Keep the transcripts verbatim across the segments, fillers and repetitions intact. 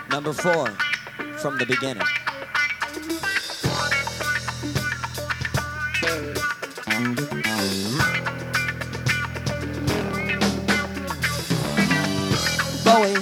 Number four, From the Beginning. Bowie.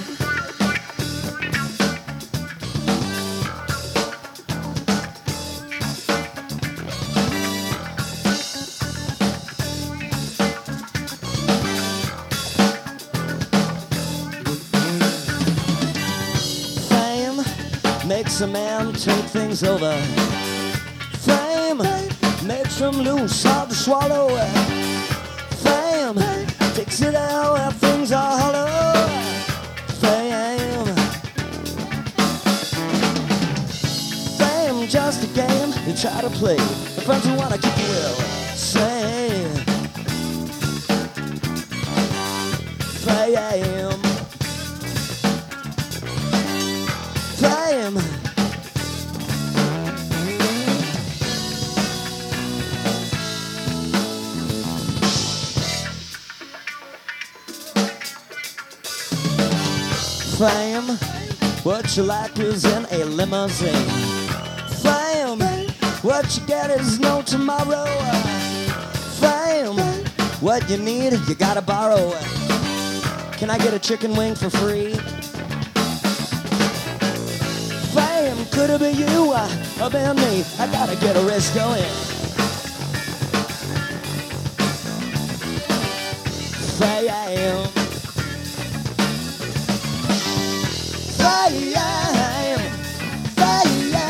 Fame makes a man take things over. Fame makes him loose, hard to swallow. Fame takes it out where things are hollow. Fame, fame, just a game you try to play. The friends who wanna keep you will say. Fame, fame. Fame, what you like is in a limousine. Fame, what you get is no tomorrow. Fame, what you need, you gotta borrow. Can I get a chicken wing for free? Fame, could it be you or be me? I gotta get a wrist going. Fame. Fame, fame.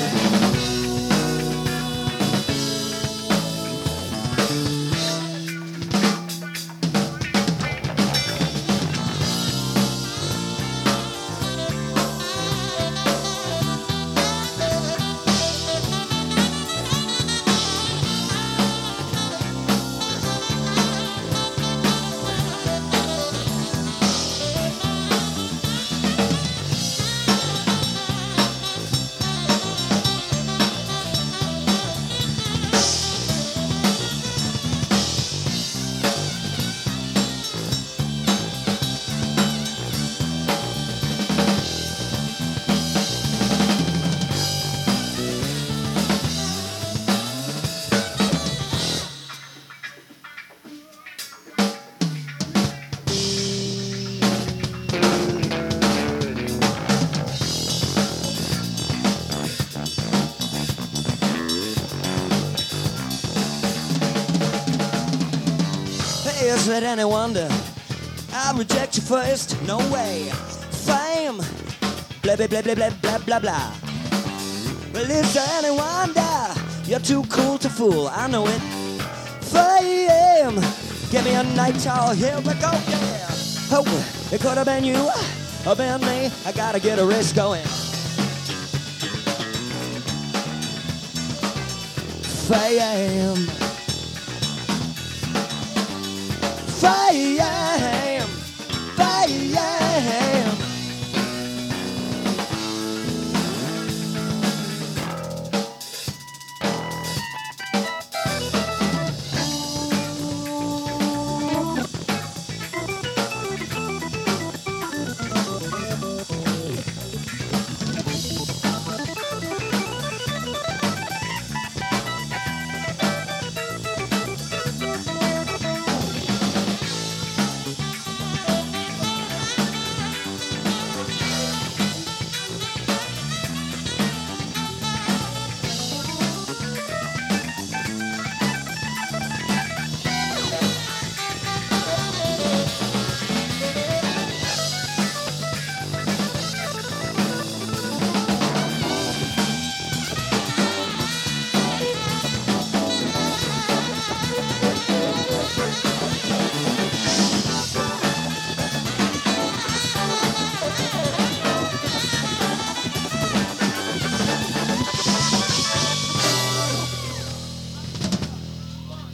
Is it any wonder I reject you first? No way. Fame, blah blah blah blah blah blah blah blah. Well, is there any wonder you're too cool to fool? I know it. Fame, give me a night towel, here we go, yeah. Oh, it could have been you or been me. I gotta get a race going. Fame. Fame.